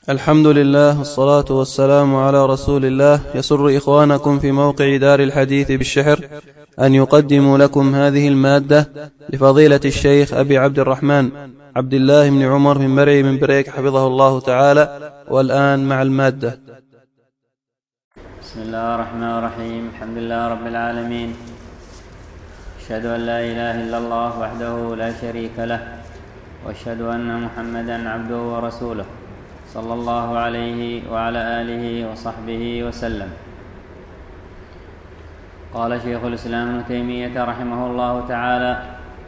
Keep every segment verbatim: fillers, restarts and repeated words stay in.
الحمد لله والصلاة والسلام على رسول الله. يسر إخوانكم في موقع دار الحديث بالشحر أن يقدموا لكم هذه المادة لفضيلة الشيخ أبي عبد الرحمن عبد الله بن عمر من مرعي من بريك حفظه الله تعالى. والآن مع المادة. بسم الله الرحمن الرحيم. الحمد لله رب العالمين، أشهد أن لا إله إلا الله وحده لا شريك له، وأشهد أن محمدا عبده ورسوله صلى الله عليه وعلى آله وصحبه وسلم. قال شيخ الإسلام ابن تيمية رحمه الله تعالى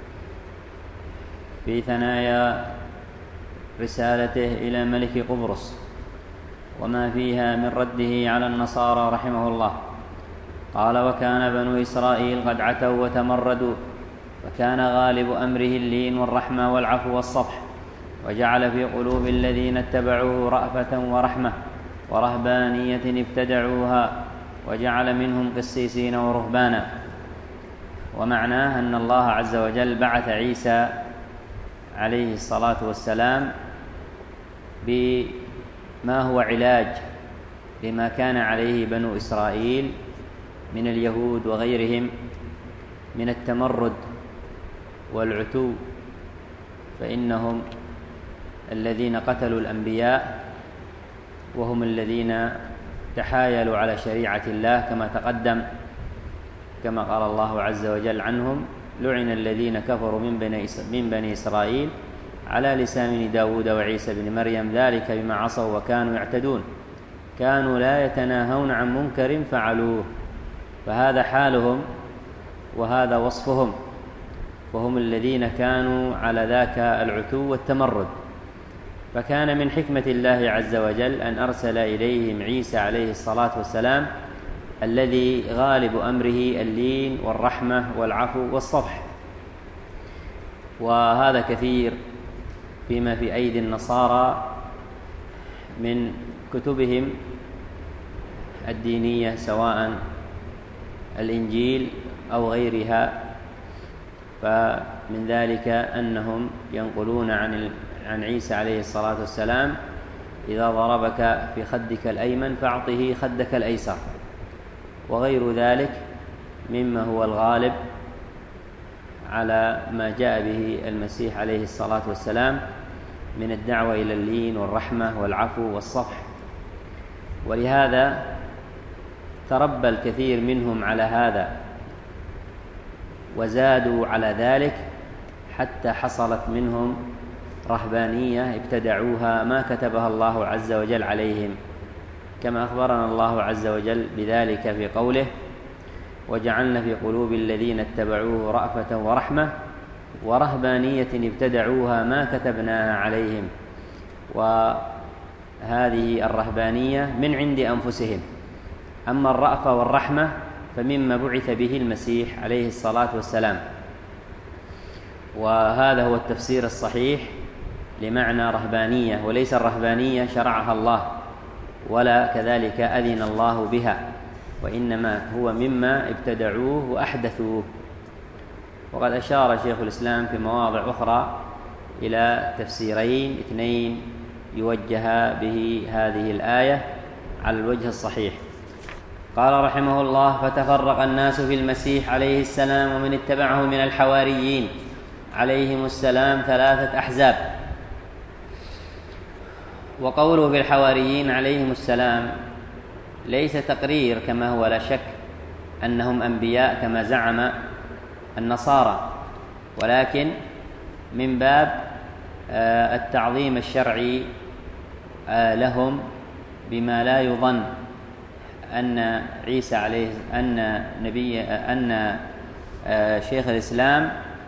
في ثنايا رسالته إلى ملك قبرص وما فيها من رده على النصارى رحمه الله، قال: وكان بنو إسرائيل قد عتوا وتمردوا، وكان غالب أمره اللين والرحمة والعفو والصفح، وجعل في قلوب الذين اتبعوه رأفة ورحمة ورهبانية ابتدعوها، وجعل منهم قسيسين ورهبانا. ومعناه أن الله عز وجل بعث عيسى عليه الصلاة والسلام بما هو علاج لما كان عليه بنو إسرائيل من اليهود وغيرهم من التمرد والعتو، فإنهم الذين قتلوا الأنبياء، وهم الذين تحايلوا على شريعة الله كما تقدم، كما قال الله عز وجل عنهم: لعن الذين كفروا من بني إسرائيل على لسان داود وعيسى بن مريم ذلك بما عصوا وكانوا يعتدون، كانوا لا يتناهون عن منكر فعلوه. فهذا حالهم وهذا وصفهم، وهم الذين كانوا على ذاك العتو والتمرد. فكان من حكمة الله عز وجل أن أرسل إليهم عيسى عليه الصلاة والسلام الذي غالب أمره اللين والرحمة والعفو والصفح. وهذا كثير فيما في أيدي النصارى من كتبهم الدينية، سواء الإنجيل أو غيرها. فمن ذلك أنهم ينقلون عن عن عيسى عليه الصلاة والسلام: إذا ضربك في خدك الأيمن فأعطه خدك الأيسر، وغير ذلك مما هو الغالب على ما جاء به المسيح عليه الصلاة والسلام من الدعوة إلى اللين والرحمة والعفو والصفح. ولهذا تربى الكثير منهم على هذا وزادوا على ذلك، حتى حصلت منهم رهبانية ابتدعوها ما كتبها الله عز وجل عليهم، كما أخبرنا الله عز وجل بذلك في قوله: وجعلنا في قلوب الذين اتبعوه رأفة ورحمة ورهبانية ابتدعوها ما كتبناها عليهم. وهذه الرهبانية من عند أنفسهم، أما الرأفة والرحمة فمما بعث به المسيح عليه الصلاة والسلام. وهذا هو التفسير الصحيح لمعنى رهبانية، وليس الرهبانية شرعها الله ولا كذلك أذن الله بها، وإنما هو مما ابتدعوه وأحدثوه. وقد أشار شيخ الإسلام في مواضع أخرى إلى تفسيرين اثنين يوجه به هذه الآية على الوجه الصحيح. قال رحمه الله: فتفرق الناس في المسيح عليه السلام ومن اتبعه من الحواريين عليهم السلام ثلاثة أحزاب. وقوله في الحواريين عليهم السلام ليس تقرير كما هو لا شك أنهم أنبياء كما زعم النصارى، ولكن من باب التعظيم الشرعي لهم بما لا يظن أن عيسى عليه أن نبي أن شيخ الإسلام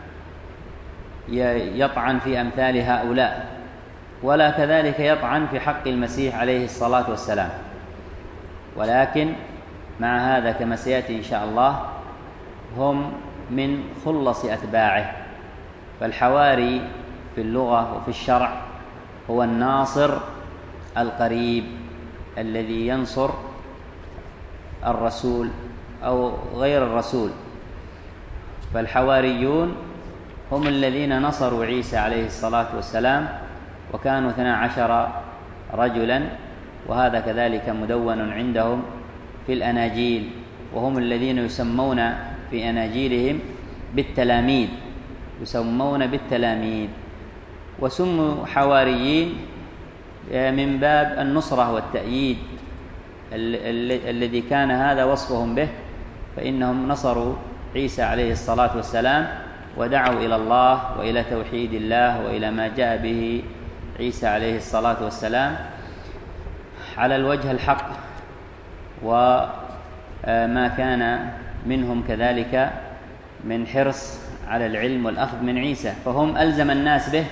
يطعن في أمثال هؤلاء، ولا كذلك يطعن في حق المسيح عليه الصلاة والسلام. ولكن مع هذا كما سيأتي إن شاء الله هم من خلص أتباعه. فالحواري في اللغة وفي الشرع هو الناصر القريب الذي ينصر الرسول أو غير الرسول. فالحواريون هم الذين نصروا عيسى عليه الصلاة والسلام، وكانوا اثنا عشر رجلا، وهذا كذلك مدون عندهم في الأناجيل، وهم الذين يسمون في أناجيلهم بالتلاميذ، يسمون بالتلاميذ، وسموا حواريين من باب النصرة والتأييد الذي كان هذا وصفهم به، فإنهم نصروا عيسى عليه الصلاة والسلام ودعوا إلى الله وإلى توحيد الله وإلى ما جاء به عيسى عليه الصلاة والسلام على الوجه الحق، وما كان منهم كذلك من حرص على العلم والأخذ من عيسى، فهم ألزم الناس به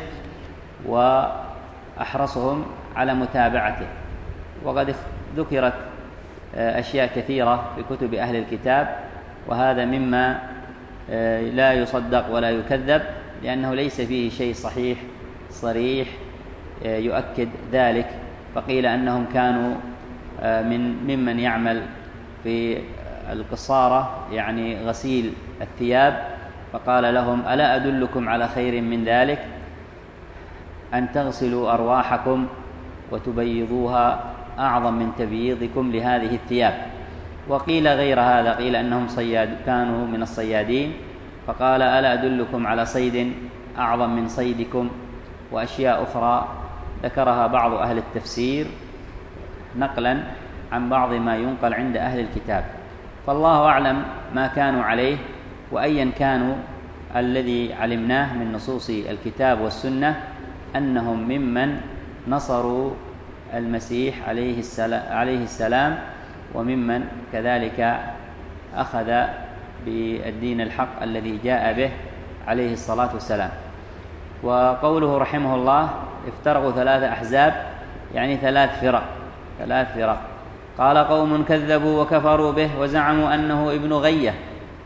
وأحرصهم على متابعته. وقد ذكرت أشياء كثيرة في كتب أهل الكتاب، وهذا مما لا يصدق ولا يكذب، لأنه ليس فيه شيء صحيح صريح يؤكد ذلك. فقيل أنهم كانوا من ممن يعمل في القصارة، يعني غسيل الثياب، فقال لهم: ألا أدلكم على خير من ذلك؟ أن تغسلوا أرواحكم وتبيضوها أعظم من تبييضكم لهذه الثياب. وقيل غير هذا، قيل أنهم صياد كانوا من الصيادين، فقال: ألا أدلكم على صيد أعظم من صيدكم، وأشياء أخرى ذكرها بعض أهل التفسير نقلا عن بعض ما ينقل عند أهل الكتاب. فالله أعلم ما كانوا عليه، وأيا كانوا الذي علمناه من نصوص الكتاب والسنة أنهم ممن نصروا المسيح عليه السلام، وممن كذلك أخذ بالدين الحق الذي جاء به عليه الصلاة والسلام. وقوله رحمه الله: افترقوا ثلاث أحزاب، يعني ثلاث فرق ثلاث فرق قال: قوم كذبوا وكفروا به وزعموا أنه ابن غية،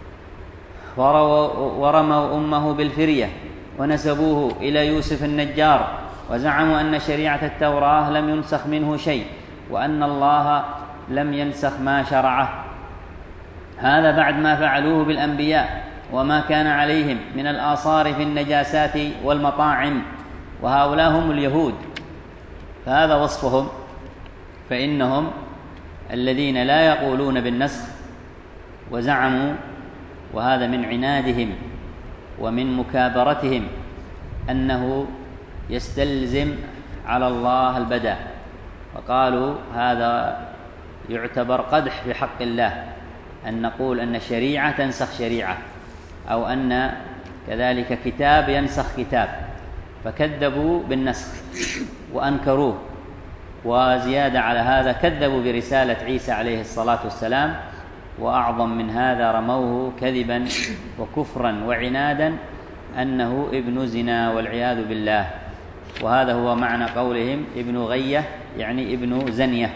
ورموا أمه بالفرية، ونسبوه إلى يوسف النجار، وزعموا أن شريعة التوراة لم ينسخ منه شيء، وأن الله لم ينسخ ما شرعه. هذا بعد ما فعلوه بالأنبياء وما كان عليهم من الآثار في النجاسات والمطاعم، وهؤلاء هم اليهود، فهذا وصفهم. فإنهم الذين لا يقولون بالنسخ، وزعموا، وهذا من عنادهم ومن مكابرتهم، أنه يستلزم على الله البدء، وقالوا هذا يعتبر قدح في حق الله أن نقول أن شريعة تنسخ شريعة، أو أن كذلك كتاب ينسخ كتاب، فكذبوا بالنسخ وأنكروه. وزيادة على هذا كذبوا برسالة عيسى عليه الصلاة والسلام، وأعظم من هذا رموه كذبا وكفرا وعنادا أنه ابن زنا والعياذ بالله. وهذا هو معنى قولهم ابن غية، يعني ابن زنية.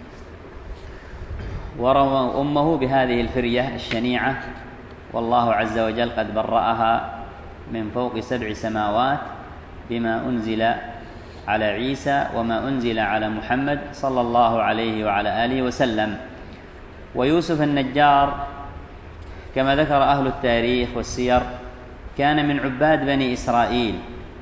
ورموا أمه بهذه الفرية الشنيعة، والله عز وجل قد برأها من فوق سبع سماوات بما أنزل على عيسى وما أنزل على محمد صلى الله عليه وعلى آله وسلم. ويوسف النجار كما ذكر أهل التاريخ والسير كان من عباد بني إسرائيل،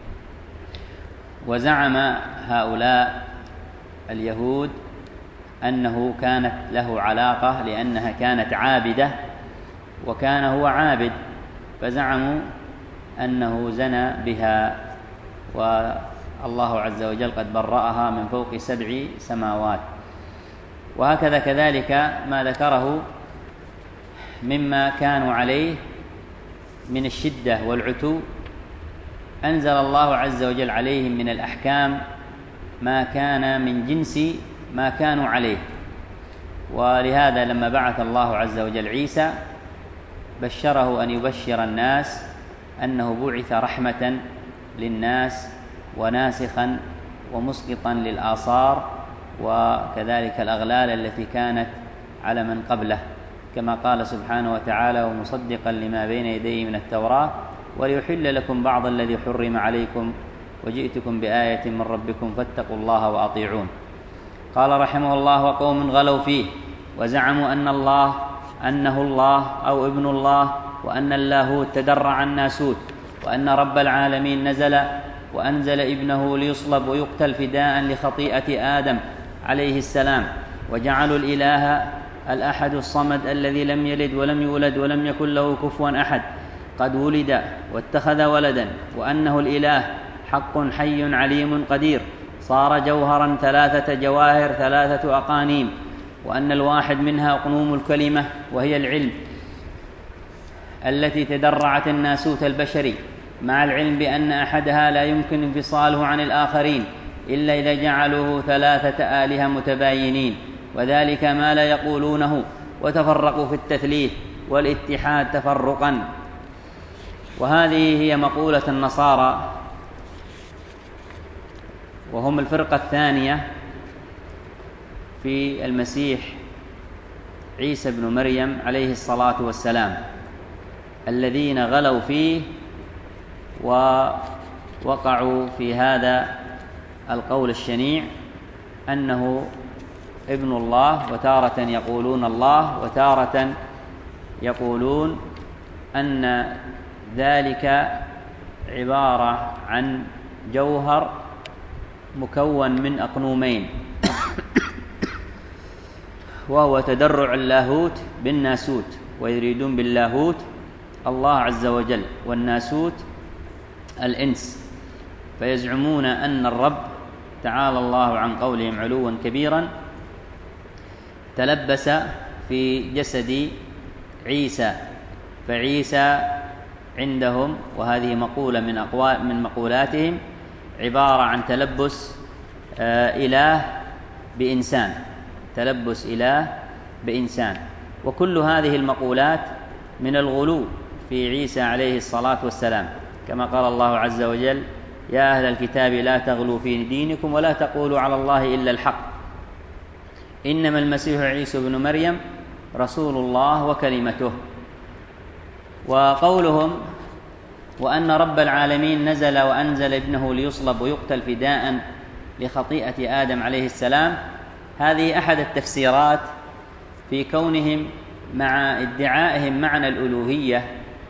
وزعم هؤلاء اليهود أنه كانت له علاقة لأنها كانت عابدة وكان هو عابد، فزعموا أنه زنى بها، والله عز وجل قد برأها من فوق سبع سماوات. وهكذا كذلك ما ذكره مما كانوا عليه من الشدة والعتو، أنزل الله عز وجل عليهم من الأحكام ما كان من جنس ما كانوا عليه. ولهذا لما بعث الله عز وجل عيسى بشره أن يبشر الناس أنه بعث رحمة للناس وناسخا ومسقطا للآثار وكذلك الأغلال التي كانت على من قبله، كما قال سبحانه وتعالى: ومصدقا لما بين يديه من التوراة وليحل لكم بعض الذي حرم عليكم وجئتكم بآية من ربكم فاتقوا الله وأطيعون. قال رحمه الله: وقوم غلوا فيه وزعموا أن الله أنه الله أو ابن الله، وأن اللاهوت تدرع الناسوت، وأن رب العالمين نزل وأنزل ابنه ليصلب ويقتل فداء لخطيئة آدم عليه السلام، وجعلوا الإله الأحد الصمد الذي لم يلد ولم يولد ولم يكن له كفوا أحد قد ولد واتخذ ولدا، وأنه الإله حق حي عليم قدير صار جوهرا ثلاثة جواهر ثلاثة أقانيم، وأن الواحد منها أقنوم الكلمة وهي العلم التي تدرعت الناسوت البشري، مع العلم بأن أحدها لا يمكن انفصاله عن الآخرين إلا إذا جعلوه ثلاثة آلهة متباينين، وذلك ما لا يقولونه، وتفرقوا في التثليث والاتحاد تفرقا. وهذه هي مقولة النصارى، وهم الفرقة الثانية في المسيح عيسى بن مريم عليه الصلاة والسلام، الذين غلوا فيه ووقعوا في هذا القول الشنيع أنه ابن الله، وتارة يقولون الله، وتارة يقولون أن ذلك عبارة عن جوهر مكون من أقنومين، وهو تدرع اللاهوت بالناسوت، ويريدون باللاهوت الله عز وجل، والناسوت الإنس، فيزعمون أن الرب تعالى الله عن قولهم علوا كبيرا تلبس في جسد عيسى، فعيسى عندهم، وهذه مقولة من أقوال من مقولاتهم، عبارة عن تلبس آه إله بإنسان، تلبس إله بإنسان. وكل هذه المقولات من الغلو في عيسى عليه الصلاة والسلام، كما قال الله عز وجل: يا أهل الكتاب لا تغلوا في دينكم ولا تقولوا على الله إلا الحق، إنما المسيح عيسى بن مريم رسول الله وكلمته. وقولهم وأن رب العالمين نزل وأنزل ابنه ليصلب ويقتل فداء لخطيئة آدم عليه السلام، هذه أحد التفسيرات في كونهم مع ادعائهم معنى الألوهية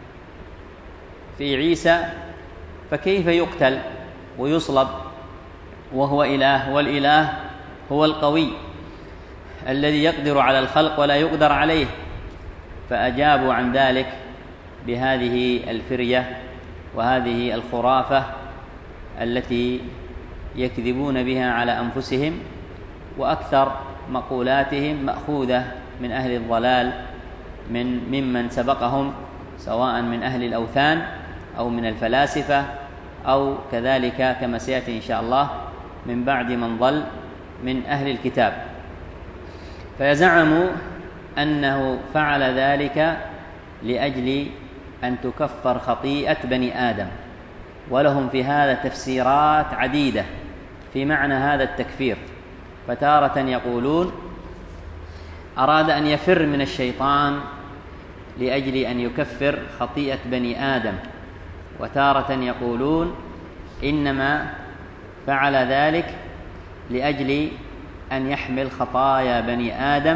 في عيسى، فكيف يقتل ويصلب وهو إله، والإله هو القوي الذي يقدر على الخلق ولا يقدر عليه؟ فأجابوا عن ذلك بهذه الفرية وهذه الخرافة التي يكذبون بها على أنفسهم، وأكثر مقولاتهم مأخوذة من أهل الضلال من ممن سبقهم، سواء من أهل الأوثان أو من الفلاسفة، أو كذلك كما سيأتي إن شاء الله من بعد من ضل من أهل الكتاب. فيزعموا أنه فعل ذلك لأجل أن تكفر خطيئة بني آدم، ولهم في هذا تفسيرات عديدة في معنى هذا التكفير. فتارة يقولون أراد أن يفر من الشيطان لأجل أن يكفر خطيئة بني آدم، وتارة يقولون إنما فعل ذلك لأجل أن يحمل خطايا بني آدم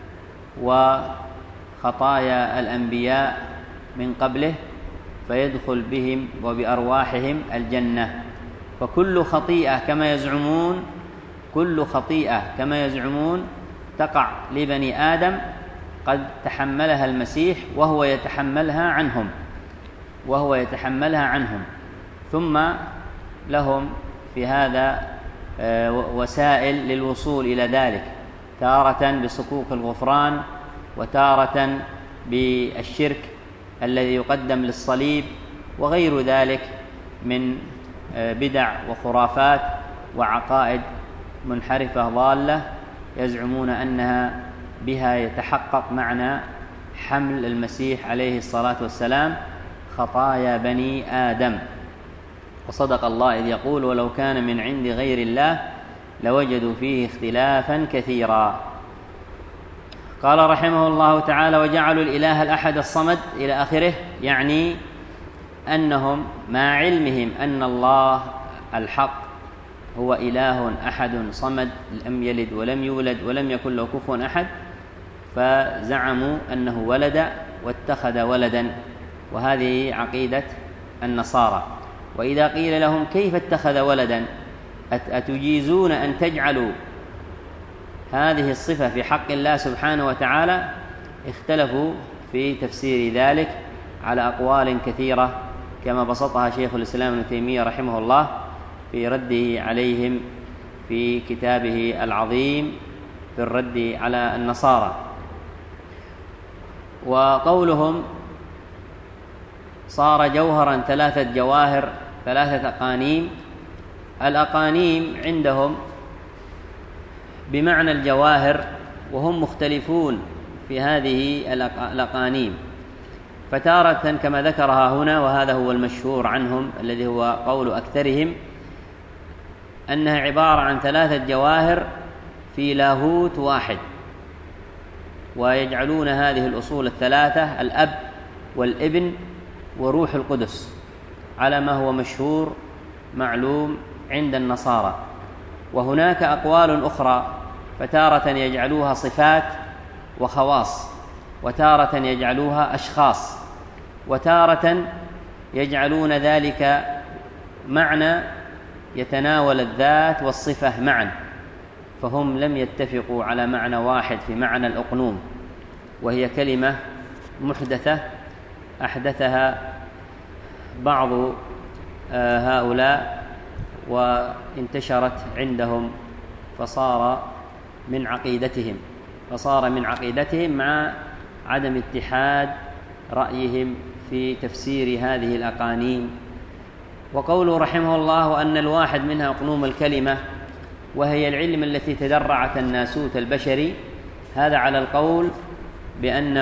وخطايا الأنبياء من قبله، فيدخل بهم وبأرواحهم الجنة. فكل خطيئة كما يزعمون كل خطيئة كما يزعمون تقع لبني آدم قد تحملها المسيح وهو يتحملها عنهم وهو يتحملها عنهم ثم لهم في هذا وسائل للوصول إلى ذلك، تارة بصكوك الغفران، وتارة بالشرك الذي يقدم للصليب، وغير ذلك من بدع وخرافات وعقائد منحرفة ضالة يزعمون أنها بها يتحقق معنى حمل المسيح عليه الصلاة والسلام خطايا بني آدم. وصدق الله إذ يقول: ولو كان من عند غير الله لوجدوا فيه اختلافا كثيرا. قال رحمه الله تعالى: وجعلوا الإله الأحد الصمد إلى آخره، يعني أنهم مع علمهم أن الله الحق هو إله أحد صمد لم يلد ولم يولد ولم يكن له كفوا أحد، فزعموا أنه ولد واتخذ ولدا، وهذه عقيدة النصارى. وإذا قيل لهم كيف اتخذ ولدا أتجيزون أن تجعلوا هذه الصفة في حق الله سبحانه وتعالى، اختلفوا في تفسير ذلك على أقوال كثيرة كما بسطها شيخ الإسلام ابن تيمية رحمه الله في رده عليهم في كتابه العظيم في الرد على النصارى. وقولهم صار جوهرا ثلاثة جواهر ثلاثة أقانيم، الأقانيم عندهم بمعنى الجواهر، وهم مختلفون في هذه الأقانيم، فتارة كما ذكرها هنا وهذا هو المشهور عنهم الذي هو قول أكثرهم أنها عبارة عن ثلاثة جواهر في لاهوت واحد، ويجعلون هذه الأصول الثلاثة الأب والابن وروح القدس على ما هو مشهور معلوم عند النصارى. وهناك أقوال أخرى، فتارة يجعلوها صفات وخواص، وتارة يجعلوها أشخاص، وتارة يجعلون ذلك معنى يتناول الذات والصفة معا، فهم لم يتفقوا على معنى واحد في معنى الأقنوم، وهي كلمة محدثة أحدثها بعض هؤلاء وانتشرت عندهم فصار من عقيدتهم فصار من عقيدتهم مع عدم اتحاد رأيهم في تفسير هذه الأقانيم. وقوله رحمه الله أن الواحد منها أقنوم الكلمة، وهي العلم التي تدرعت الناسوت البشري، هذا على القول بأن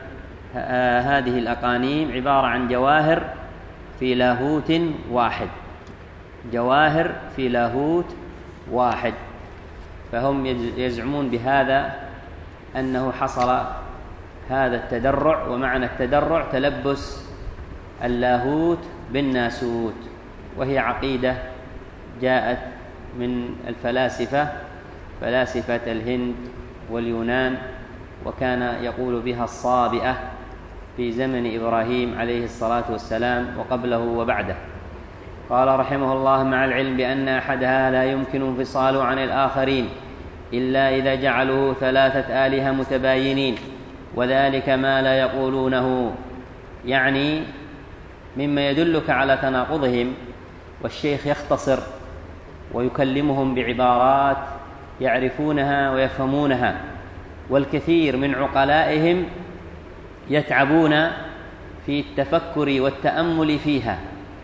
هذه الأقانيم عبارة عن جواهر في لاهوت واحد، جواهر في لاهوت واحد، فهم يزعمون بهذا أنه حصل هذا التدرع، ومعنى التدرع تلبس اللاهوت بالناسوت، وهي عقيدة جاءت من الفلاسفة فلاسفة الهند واليونان، وكان يقول بها الصابئة في زمن إبراهيم عليه الصلاة والسلام وقبله وبعده. قال رحمه الله: مع العلم بأن أحدها لا يمكن انفصاله عن الآخرين إلا إذا جعلوه ثلاثة آلهة متباينين، وذلك ما لا يقولونه، يعني مما يدلك على تناقضهم. والشيخ يختصر ويكلمهم بعبارات يعرفونها ويفهمونها، والكثير من عقلائهم يتعبون في التفكر والتأمل فيها،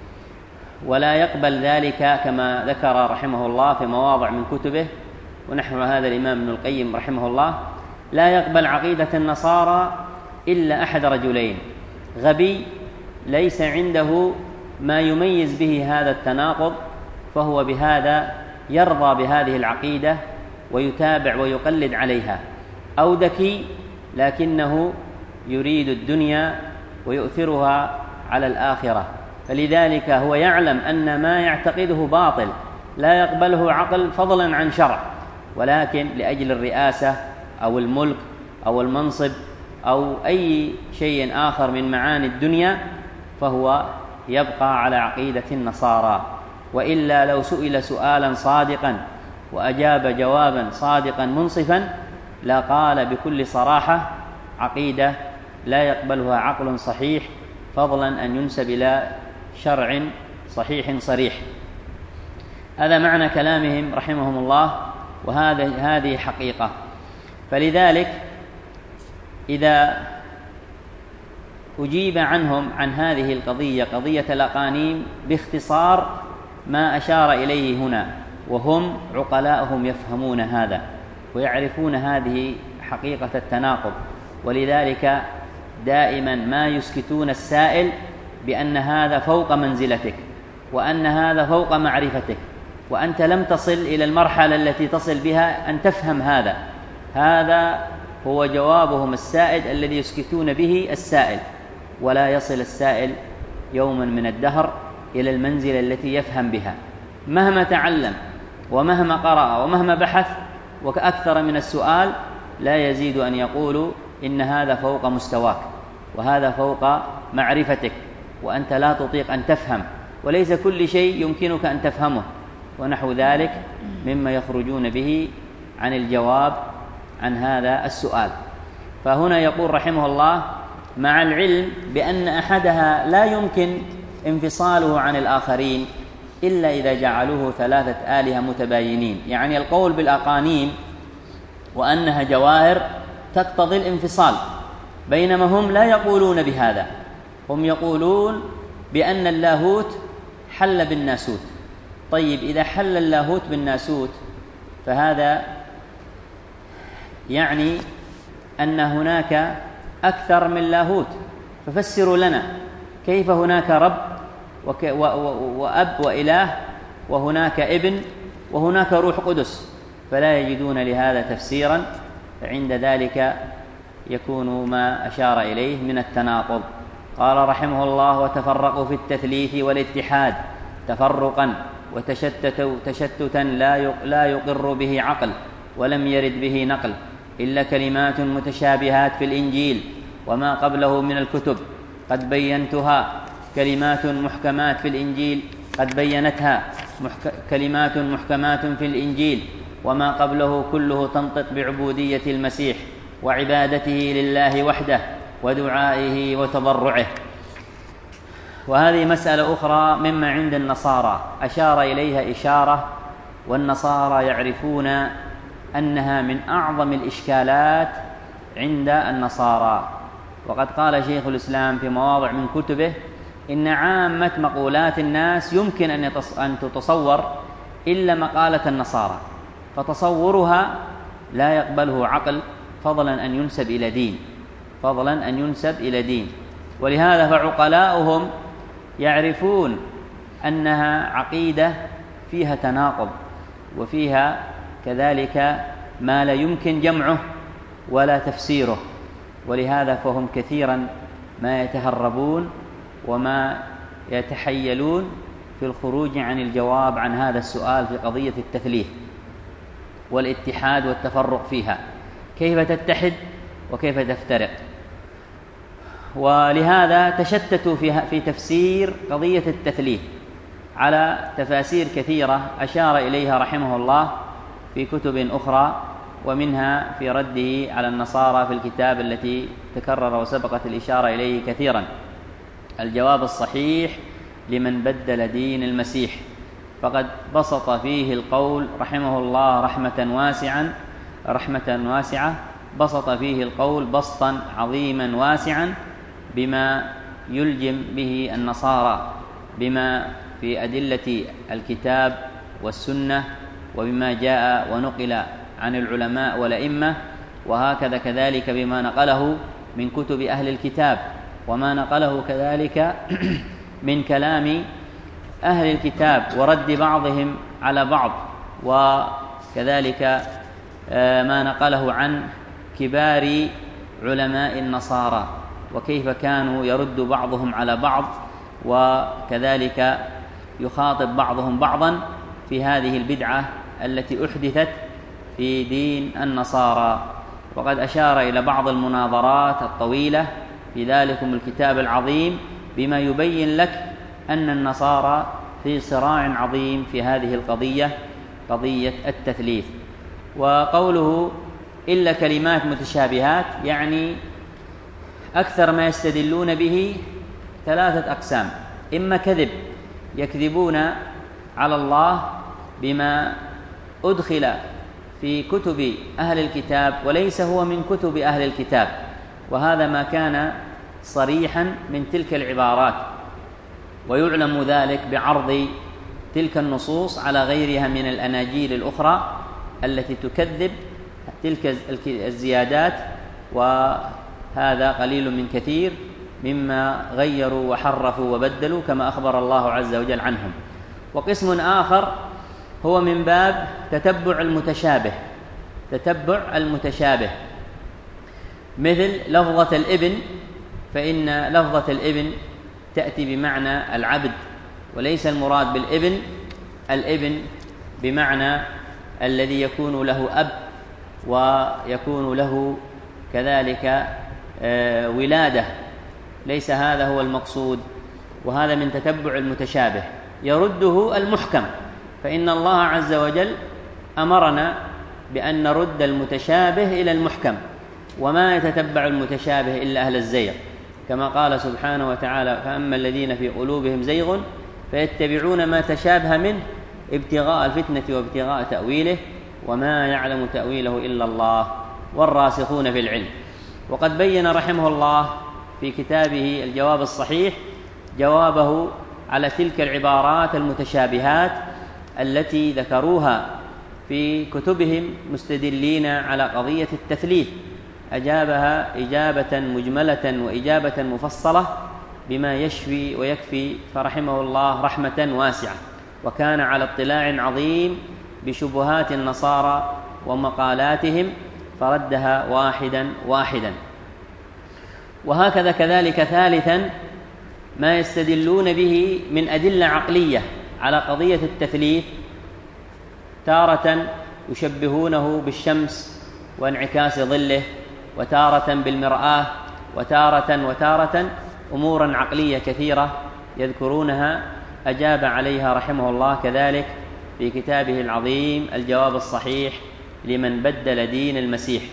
ولا يقبل ذلك كما ذكر رحمه الله في مواضع من كتبه، ونحو هذا الإمام ابن القيم رحمه الله لا يقبل عقيدة النصارى إلا أحد رجلين: غبي ليس عنده ما يميز به هذا التناقض، فهو بهذا يرضى بهذه العقيدة ويتابع ويقلد عليها، أو ذكي لكنه يريد الدنيا ويؤثرها على الآخرة، فلذلك هو يعلم أن ما يعتقده باطل لا يقبله عقل فضلا عن شرع، ولكن لأجل الرئاسة أو الملك أو المنصب أو أي شيء آخر من معاني الدنيا فهو يبقى على عقيدة النصارى. وإلا لو سئل سؤالا صادقا وأجاب جوابا صادقا منصفا لقال بكل صراحة عقيدة لا يقبلها عقل صحيح، فضلا أن ينسب إلى شرع صحيح صريح. هذا معنى كلامهم رحمهم الله، وهذا هذه حقيقة. فلذلك إذا أجيب عنهم عن هذه القضية، قضية الأقانيم، باختصار ما أشار إليه هنا، وهم عقلاءهم يفهمون هذا ويعرفون هذه حقيقة التناقض، ولذلك دائما ما يسكتون السائل بأن هذا فوق منزلتك، وأن هذا فوق معرفتك، وأنت لم تصل إلى المرحلة التي تصل بها أن تفهم هذا. هذا هو جوابهم السائد الذي يسكتون به السائل، ولا يصل السائل يوما من الدهر إلى المنزلة التي يفهم بها، مهما تعلم ومهما قرأ ومهما بحث وكأكثر من السؤال لا يزيد أن يقول إن هذا فوق مستواك وهذا فوق معرفتك، وأنت لا تطيق أن تفهم، وليس كل شيء يمكنك أن تفهمه ونحو ذلك مما يخرجون به عن الجواب عن هذا السؤال. فهنا يقول رحمه الله: مع العلم بأن أحدها لا يمكن انفصاله عن الآخرين إلا إذا جعلوه ثلاثة آلهة متباينين، يعني القول بالأقانيم وأنها جواهر تقتضي الانفصال، بينما هم لا يقولون بهذا، هم يقولون بأن اللاهوت حل بالناسوت. طيب إذا حل اللاهوت بالناسوت فهذا يعني أن هناك أكثر من لاهوت، ففسروا لنا كيف هناك رب وأب وإله وهناك ابن وهناك روح قدس، فلا يجدون لهذا تفسيرا، فعند ذلك يكون ما أشار إليه من التناقض. قال رحمه الله: وتفرقوا في التثليث والاتحاد تفرقا وتشتتوا تشتتا لا يقر به عقل ولم يرد به نقل، إلا كلمات متشابهات في الإنجيل وما قبله من الكتب قد بينتها، كلمات محكمات في الإنجيل قد بينتها، محك... كلمات محكمات في الإنجيل وما قبله كله تنطق بعبودية المسيح وعبادته لله وحده ودعائه وتضرعه. وهذه مسألة أخرى مما عند النصارى أشار إليها إشارة، والنصارى يعرفون أنها من أعظم الإشكالات عند النصارى. وقد قال شيخ الإسلام في مواضع من كتبه: إن عامة مقولات الناس يمكن أن تتصور إلا مقالة النصارى، فتصورها لا يقبله عقل، فضلا أن ينسب إلى دين فضلا أن ينسب إلى دين. ولهذا فعقلاؤهم يعرفون أنها عقيدة فيها تناقض وفيها كذلك ما لا يمكن جمعه ولا تفسيره، ولهذا فهم كثيرا ما يتهربون وما يتحيلون في الخروج عن الجواب عن هذا السؤال في قضية التثليث والاتحاد والتفرق فيها، كيف تتحد وكيف تفترق. ولهذا تشتتوا في تفسير قضية التثليث على تفاسير كثيرة أشار إليها رحمه الله في كتب أخرى، ومنها في رده على النصارى في الكتاب التي تكرر وسبقت الإشارة إليه كثيرا: الجواب الصحيح لمن بدل دين المسيح، فقد بسط فيه القول رحمه الله رحمة واسعا رحمة واسعة بسط فيه القول بسطا عظيما واسعا بما يلجم به النصارى، بما في أدلة الكتاب والسنة وبما جاء ونقل عن العلماء والأئمة، وهكذا كذلك بما نقله من كتب أهل الكتاب وما نقله كذلك من كلام أهل الكتاب ورد بعضهم على بعض، وكذلك ما نقله عن كبار علماء النصارى وكيف كانوا يرد بعضهم على بعض وكذلك يخاطب بعضهم بعضا في هذه البدعة التي أحدثت في دين النصارى. وقد أشار إلى بعض المناظرات الطويلة في ذلكم الكتاب العظيم بما يبين لك أن النصارى في صراع عظيم في هذه القضية، قضية التثليث. وقوله إلا كلمات متشابهات يعني أكثر ما يستدلون به ثلاثة أقسام: إما كذب، يكذبون على الله بما أدخل في كتب أهل الكتاب وليس هو من كتب أهل الكتاب، وهذا ما كان صريحا من تلك العبارات، ويعلم ذلك بعرض تلك النصوص على غيرها من الأناجيل الأخرى التي تكذب تلك الزيادات، وهذا قليل من كثير مما غيروا وحرفوا وبدلوا كما أخبر الله عز وجل عنهم. وقسم آخر هو من باب تتبع المتشابه تتبع المتشابه مثل لفظة الابن، فإن لفظة الابن تأتي بمعنى العبد، وليس المراد بالابن الابن بمعنى الذي يكون له أب ويكون له كذلك ولادة، ليس هذا هو المقصود. وهذا من تتبع المتشابه، يرده المحكم، فإن الله عز وجل أمرنا بأن نرد المتشابه إلى المحكم، وما يتتبع المتشابه إلا أهل الزيغ، كما قال سبحانه وتعالى: فأما الذين في قلوبهم زيغ فيتبعون ما تشابه منه ابتغاء الفتنة وابتغاء تأويله وما يعلم تأويله إلا الله والراسخون في العلم. وقد بين رحمه الله في كتابه الجواب الصحيح جوابه على تلك العبارات المتشابهات التي ذكروها في كتبهم مستدلين على قضية التثليث، أجابها إجابة مجملة وإجابة مفصلة بما يشفي ويكفي، فرحمه الله رحمة واسعة، وكان على اطلاع عظيم بشبهات النصارى ومقالاتهم فردها واحدا واحدا. وهكذا كذلك ثالثا ما يستدلون به من أدلة عقلية على قضية التثليث، تارة يشبهونه بالشمس وانعكاس ظله، وتارة بالمرآة، وتارة وتارة أمورا عقلية كثيرة يذكرونها، أجاب عليها رحمه الله كذلك في كتابه العظيم الجواب الصحيح لمن بدل دين المسيح.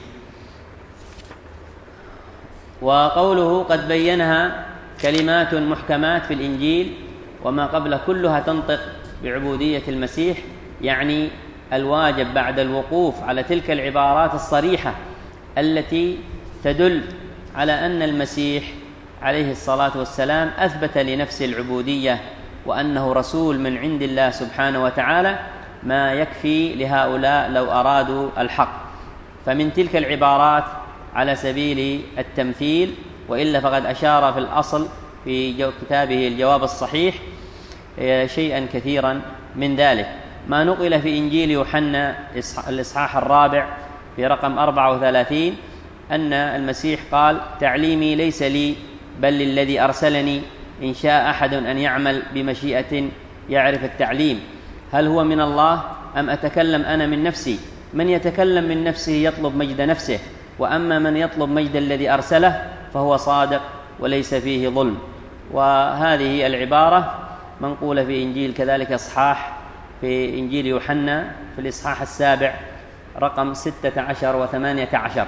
وقوله قد بينها كلمات محكمات في الإنجيل وما قبل كلها تنطق بعبودية المسيح، يعني الواجب بعد الوقوف على تلك العبارات الصريحة التي تدل على أن المسيح عليه الصلاة والسلام أثبت لنفسه العبودية وأنه رسول من عند الله سبحانه وتعالى، ما يكفي لهؤلاء لو أرادوا الحق. فمن تلك العبارات على سبيل التمثيل، وإلا فقد أشار في الأصل في كتابه الجواب الصحيح شيئا كثيرا من ذلك. ما نقل في إنجيل يوحنا الإصحاح الرابع في رقم أربعة وثلاثين أن المسيح قال: تعليمي ليس لي بل للذي أرسلني، إن شاء أحد أن يعمل بمشيئة يعرف التعليم، هل هو من الله أم أتكلم أنا من نفسي؟ من يتكلم من نفسه يطلب مجد نفسه، وأما من يطلب مجد الذي أرسله فهو صادق وليس فيه ظلم. وهذه العبارة منقولة في إنجيل كذلك إصحاح في إنجيل يوحنا في الإصحاح السابع رقم ستة عشر وثمانية عشر.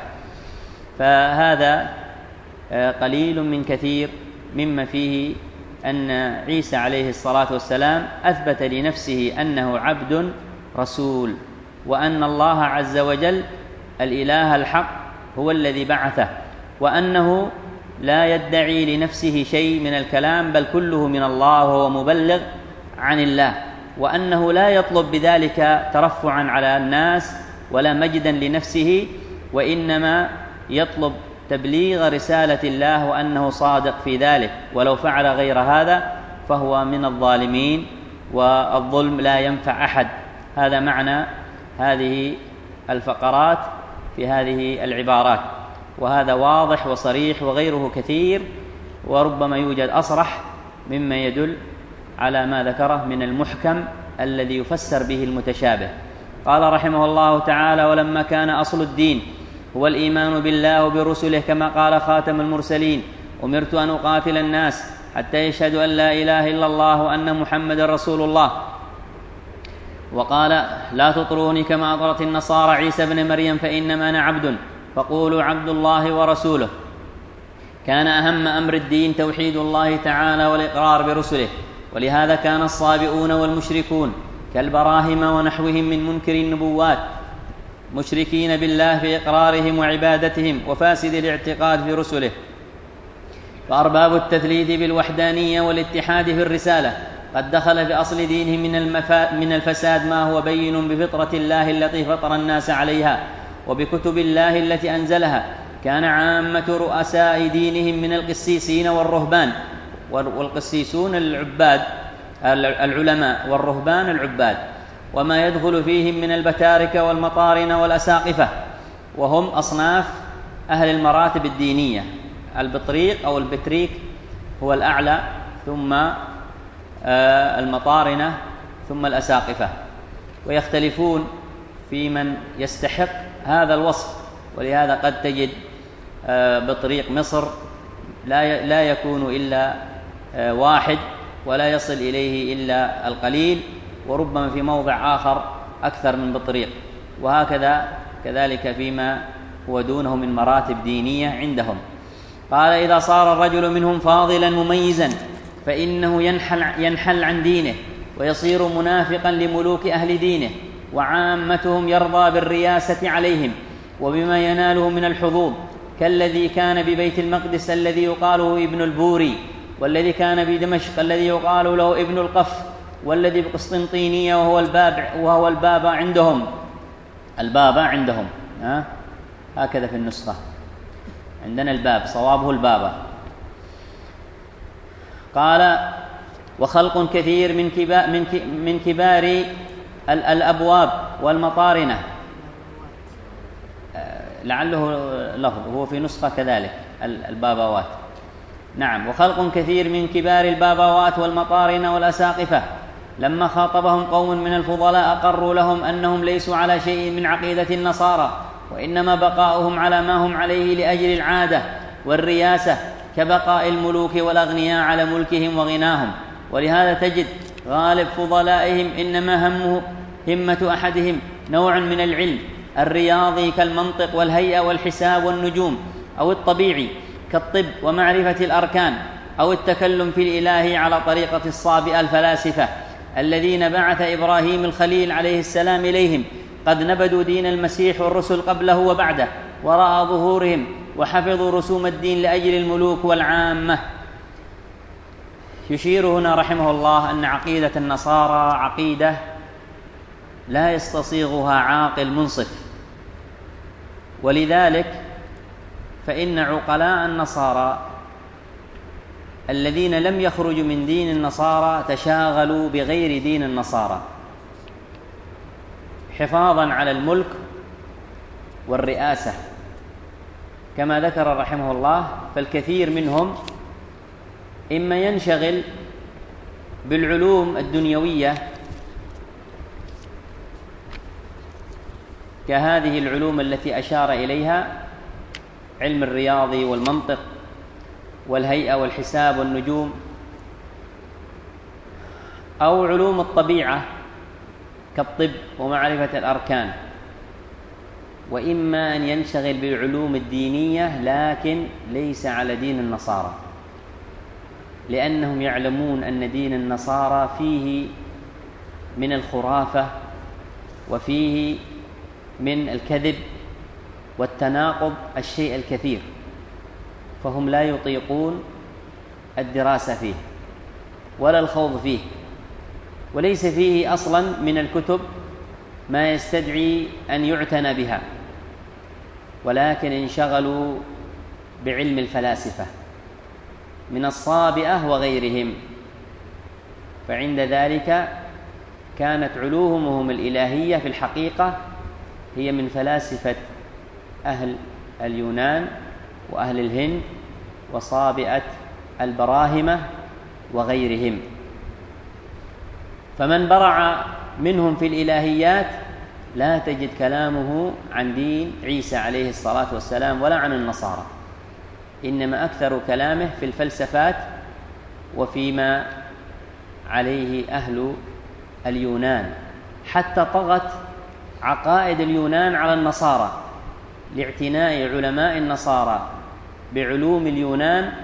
فهذا قليل من كثير مما فيه أن عيسى عليه الصلاة والسلام أثبت لنفسه أنه عبد رسول، وأن الله عز وجل الإله الحق هو الذي بعثه، وأنه لا يدعي لنفسه شيء من الكلام بل كله من الله وهو مبلغ عن الله، وأنه لا يطلب بذلك ترفعا على الناس ولا مجدا لنفسه، وإنما يطلب تبليغ رسالة الله وأنه صادق في ذلك، ولو فعل غير هذا فهو من الظالمين، والظلم لا ينفع أحد. هذا معنى هذه الفقرات في هذه العبارات، وهذا واضح وصريح، وغيره كثير، وربما يوجد أصرح مما يدل على ما ذكره من المحكم الذي يفسر به المتشابه. قال رحمه الله تعالى: ولما كان أصل الدين هو الإيمان بالله وبرسله كما قال خاتم المرسلين: أمرت أن أقاتل الناس حتى يشهدوا أن لا إله إلا الله وأن محمد رسول الله. وقال: لا تطروني كما أطرت النصارى عيسى بن مريم فإنما أنا عبد، فقولوا عبد الله ورسوله. كان أهم أمر الدين توحيد الله تعالى والإقرار برسله، ولهذا كان الصابئون والمشركون كالبراهم ونحوهم من منكر النبوات مشركين بالله في إقرارهم وعبادتهم وفاسد الاعتقاد في رسله. فأرباب التثليث بالوحدانية والاتحاد في الرسالة قد دخل في أصل دينهم من الفساد ما هو بين بفطرة الله التي فطر الناس عليها وبكتب الله التي أنزلها. كان عامة رؤساء دينهم من القسيسين والرهبان، والقسيسون العباد العلماء والرهبان العباد، وما يدخل فيهم من البتاركة والمطارن والأساقفة، وهم أصناف أهل المراتب الدينية. البطريق أو البتريك هو الأعلى، ثم المطارنة، ثم الأساقفة، ويختلفون في من يستحق هذا الوصف. ولهذا قد تجد بطريق مصر لا لا يكون إلا واحد ولا يصل إليه إلا القليل، وربما في موضع آخر أكثر من بطريق، وهكذا كذلك فيما هو دونه من مراتب دينية عندهم. قال: إذا صار الرجل منهم فاضلا مميزا فإنه ينحل, ينحل عن دينه ويصير منافقا لملوك أهل دينه، وعامتهم يرضى بالرياسة عليهم وبما يناله من الحظوظ، كالذي كان ببيت المقدس الذي يقال له ابن البوري، والذي كان بدمشق الذي يقال له ابن القف، والذي بقسطنطينية وهو الباب وهو البابا عندهم البابا عندهم ها؟ هكذا في النسخة عندنا الباب، صوابه البابا. قال: وخلق كثير من كبار, من كبار الأبواب والمطارنة، لعله لفظ هو في نسخة كذلك البابوات، نعم. وخلق كثير من كبار البابوات والمطارنة والأساقفة لما خاطبهم قوم من الفضلاء أقروا لهم أنهم ليسوا على شيء من عقيدة النصارى، وإنما بقاؤهم على ما هم عليه لأجل العادة والرياسة، كبقاء الملوك والأغنياء على ملكهم وغناهم. ولهذا تجد غالب فضلائهم إنما همه همة أحدهم نوع من العلم الرياضي كالمنطق والهيئة والحساب والنجوم، أو الطبيعي كالطب ومعرفة الأركان، أو التكلم في الإله على طريقة الصابئة الفلاسفة الذين بعث إبراهيم الخليل عليه السلام إليهم، قد نبذوا دين المسيح والرسل قبله وبعده وراء ظهورهم، وحفظوا رسوم الدين لأجل الملوك والعامة. يشير هنا رحمه الله أن عقيدة النصارى عقيدة لا يستصيغها عاقل منصف، ولذلك فإن عقلاء النصارى الذين لم يخرجوا من دين النصارى تشاغلوا بغير دين النصارى حفاظا على الملك والرئاسة كما ذكر رحمه الله. فالكثير منهم إما ينشغل بالعلوم الدنيوية كهذه العلوم التي أشار إليها، علم الرياضي والمنطق والهيئة والحساب والنجوم، أو علوم الطبيعة كالطب ومعرفة الأركان، وإما أن ينشغل بالعلوم الدينية لكن ليس على دين النصارى، لأنهم يعلمون أن دين النصارى فيه من الخرافة وفيه من الكذب والتناقض الشيء الكثير، فهم لا يطيقون الدراسة فيه ولا الخوض فيه، وليس فيه أصلا من الكتب ما يستدعي أن يعتنى بها، ولكن انشغلوا بعلم الفلاسفة من الصابئة وغيرهم. فعند ذلك كانت علومهم الإلهية في الحقيقة هي من فلاسفة أهل اليونان وأهل الهند وصابئة البراهمة وغيرهم. فمن برع منهم في الإلهيات لا تجد كلامه عن دين عيسى عليه الصلاة والسلام ولا عن النصارى، إنما أكثر كلامه في الفلسفات وفيما عليه أهل اليونان، حتى طغت عقائد اليونان على النصارى لاعتناء علماء النصارى بعلوم اليونان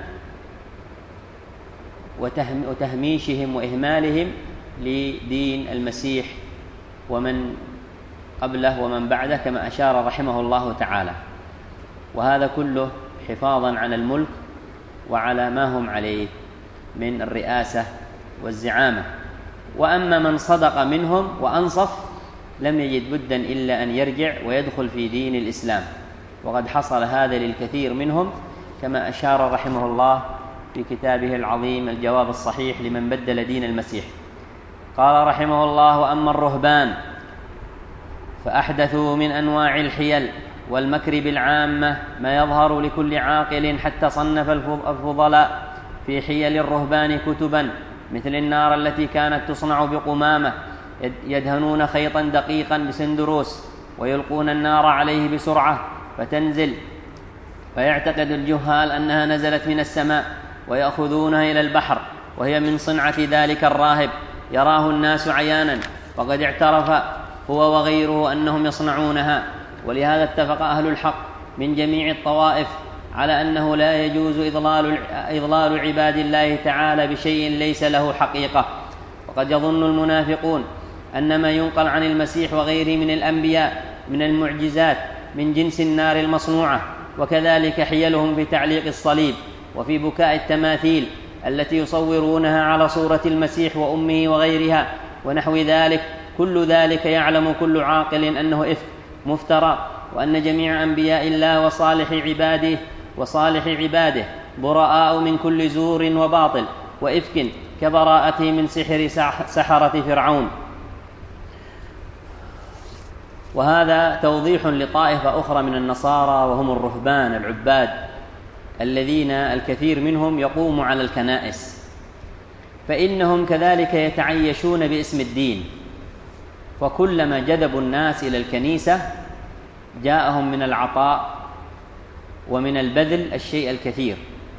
وتهميشهم وإهمالهم لدين المسيح ومن قبله ومن بعده كما أشار رحمه الله تعالى. وهذا كله حفاظا على الملك وعلى ما هم عليه من الرئاسة والزعامة. وأما من صدق منهم وأنصف لم يجد بدا إلا أن يرجع ويدخل في دين الإسلام، وقد حصل هذا للكثير منهم كما أشار رحمه الله في كتابه العظيم الجواب الصحيح لمن بدل دين المسيح. قال رحمه الله: وأما الرهبان فأحدثوا من أنواع الحيل والمكر بالعامة ما يظهر لكل عاقل، حتى صنف الفضلاء في حيل الرهبان كتبا مثل النار التي كانت تصنع بقمامة، يدهنون خيطا دقيقا بسندروس ويلقون النار عليه بسرعة فتنزل، فيعتقد الجهال أنها نزلت من السماء ويأخذونها إلى البحر وهي من صنعة ذلك الراهب يراه الناس عيانا، وقد اعترف هو وغيره أنهم يصنعونها. ولهذا اتفق أهل الحق من جميع الطوائف على أنه لا يجوز إضلال, إضلال عباد الله تعالى بشيء ليس له حقيقة. وقد يظن المنافقون أن ما ينقل عن المسيح وغيره من الأنبياء من المعجزات من جنس النار المصنوعة، وكذلك حيلهم في تعليق الصليب وفي بكاء التماثيل التي يصورونها على صورة المسيح وأمه وغيرها ونحو ذلك. كل ذلك يعلم كل عاقل أنه إفك مفترى، وأن جميع أنبياء الله وصالح عباده وصالح عباده براء من كل زور وباطل وإفك كبراءته من سحر سحرة فرعون. وهذا توضيح لطائفة أخرى من النصارى، وهم الرهبان العباد الذين الكثير منهم يقوم على الكنائس، فإنهم كذلك يتعيشون باسم الدين، فكلما جذبوا الناس إلى الكنيسة جاءهم من العطاء ومن البذل الشيء الكثير.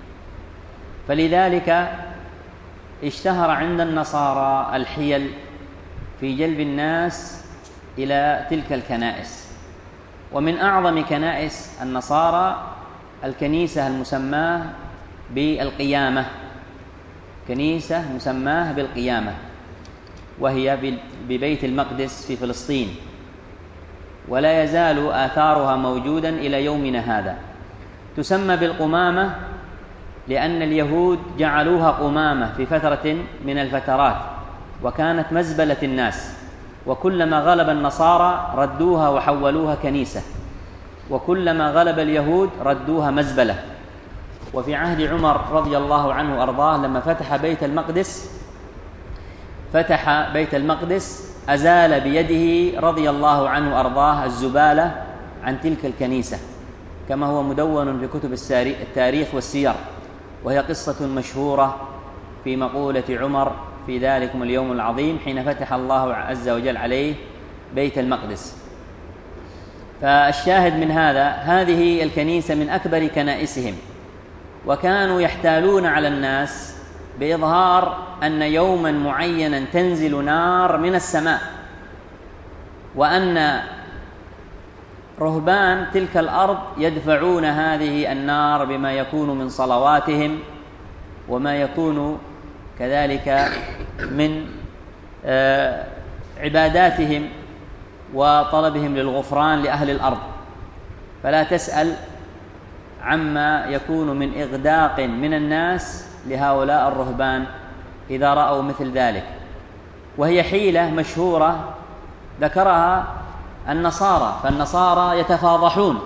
فلذلك اشتهر عند النصارى الحيل في جلب الناس إلى تلك الكنائس. ومن أعظم كنائس النصارى الكنيسة المسماة بالقيامة، كنيسة مسماة بالقيامة، وهي ببيت المقدس في فلسطين، ولا يزال آثارها موجودا إلى يومنا هذا. تسمى بالقمامة لأن اليهود جعلوها قمامة في فترة من الفترات، وكانت مزبلة الناس، وكلما غلب النصارى ردوها وحولوها كنيسة، وكلما غلب اليهود ردوها مزبلة. وفي عهد عمر رضي الله عنه وأرضاه لما فتح بيت المقدس فتح بيت المقدس أزال بيده رضي الله عنه وأرضاه الزبالة عن تلك الكنيسة، كما هو مدون في كتب التاريخ والسير، وهي قصة مشهورة في مقولة عمر في ذلكم اليوم العظيم حين فتح الله عز وجل عليه بيت المقدس. فالشاهد من هذا، هذه الكنيسة من أكبر كنائسهم، وكانوا يحتالون على الناس بإظهار أن يوما معينا تنزل نار من السماء، وأن رهبان تلك الأرض يدفعون هذه النار بما يكون من صلواتهم وما يكون كذلك من عباداتهم وطلبهم للغفران لأهل الأرض. فلا تسأل عما يكون من إغداق من الناس لهؤلاء الرهبان إذا رأوا مثل ذلك. وهي حيلة مشهورة ذكرها النصارى، فالنصارى يتفاضحون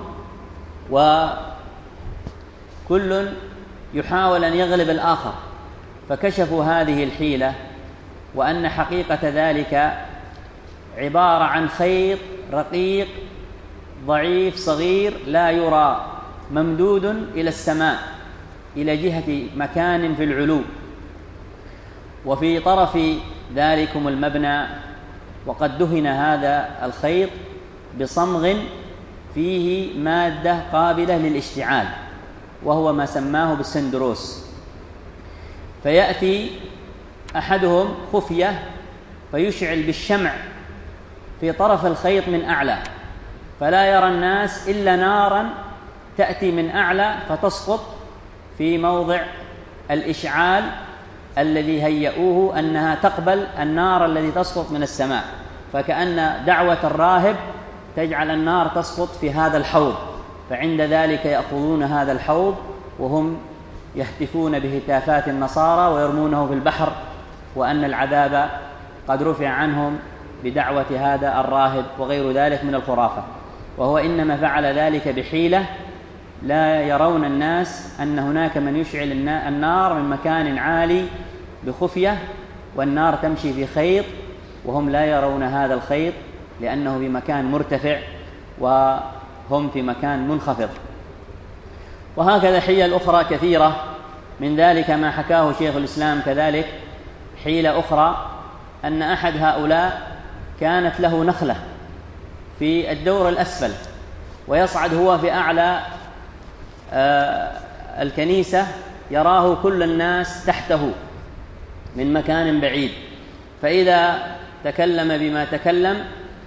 وكل يحاول أن يغلب الآخر، فكشفوا هذه الحيلة، وأن حقيقة ذلك عبارة عن خيط رقيق ضعيف صغير لا يرى، ممدود إلى السماء إلى جهة مكان في العلو، وفي طرف ذلكم المبنى وقد دهن هذا الخيط بصمغ فيه مادة قابلة للاشتعال، وهو ما سماه بالسندروس. فيأتي أحدهم خفية فيشعل بالشمع في طرف الخيط من أعلى، فلا يرى الناس إلا نارا تأتي من أعلى فتسقط في موضع الإشعال الذي هيئوه أنها تقبل النار الذي تسقط من السماء، فكأن دعوة الراهب تجعل النار تسقط في هذا الحوض. فعند ذلك يأخذون هذا الحوض وهم يهتفون بهتافات النصارى ويرمونه في البحر، وأن العذاب قد رفع عنهم بدعوة هذا الراهب وغير ذلك من الخرافة. وهو إنما فعل ذلك بحيلة، لا يرون الناس أن هناك من يشعل النار من مكان عالي بخفية، والنار تمشي في خيط، وهم لا يرون هذا الخيط لأنه بمكان مرتفع وهم في مكان منخفض. وهكذا حيل أخرى كثيرة، من ذلك ما حكاه شيخ الإسلام كذلك حيلة أخرى، أن أحد هؤلاء كانت له نخلة في الدور الأسفل، ويصعد هو في أعلى الكنيسة يراه كل الناس تحته، من مكان بعيد، فإذا تكلم بما تكلم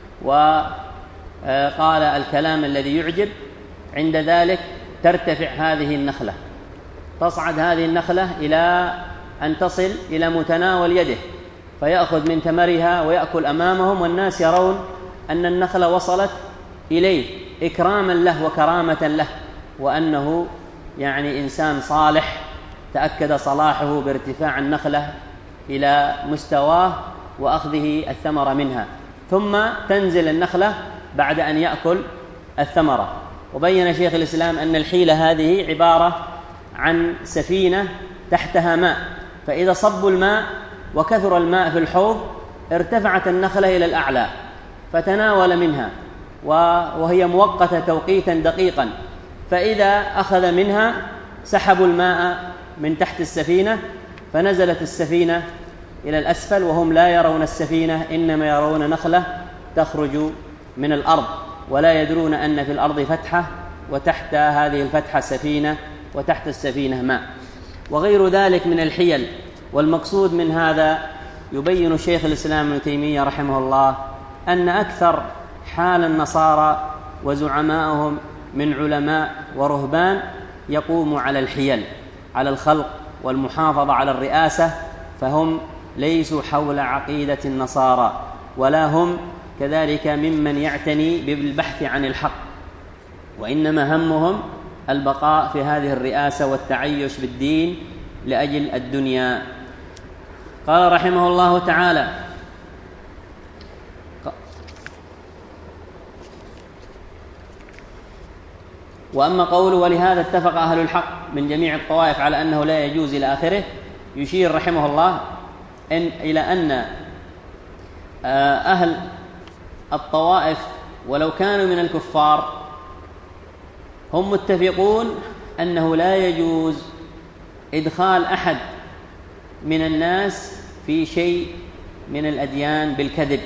وقال الكلام الذي يعجب، عند ذلك ترتفع هذه النخلة، تصعد هذه النخلة إلى أن تصل إلى متناول يده، فيأخذ من ثمرها ويأكل أمامهم، والناس يرون أن النخلة وصلت إليه إكراما له وكرامة له، وأنه يعني إنسان صالح تأكد صلاحه بارتفاع النخلة إلى مستواه وأخذه الثمرة منها، ثم تنزل النخلة بعد أن يأكل الثمرة. وبين شيخ الإسلام أن الحيلة هذه عبارة عن سفينة تحتها ماء، فإذا صبوا الماء وكثر الماء في الحوض ارتفعت النخلة إلى الأعلى فتناول منها، وهي مؤقتة توقيتا دقيقا، فإذا أخذ منها سحبوا الماء من تحت السفينة، فنزلت السفينة إلى الأسفل وهم لا يرون السفينة، إنما يرون نخلة تخرج من الأرض، ولا يدرون أن في الأرض فتحة وتحت هذه الفتحة سفينة وتحت السفينة ماء، وغير ذلك من الحيل. والمقصود من هذا يبين شيخ الإسلام ابن تيمية رحمه الله أن أكثر حال النصارى وزعمائهم من علماء ورهبان يقوم على الحيل، على الخلق والمحافظة على الرئاسة، فهم ليسوا حول عقيدة النصارى، ولا هم كذلك ممن يعتني بالبحث عن الحق، وإنما همهم البقاء في هذه الرئاسة والتعيش بالدين لأجل الدنيا. قال رحمه الله تعالى: وأما قوله ولهذا اتفق أهل الحق من جميع الطوائف على أنه لا يجوز إلى آخره، يشير رحمه الله إن إلى أن أهل الطوائف ولو كانوا من الكفار هم متفقون أنه لا يجوز إدخال أحد من الناس في شيء من الأديان بالكذب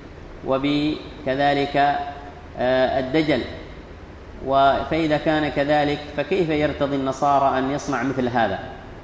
وبكذلك الدجل، فإذا كان كذلك فكيف يرتضي النصارى أن يصنع مثل هذا؟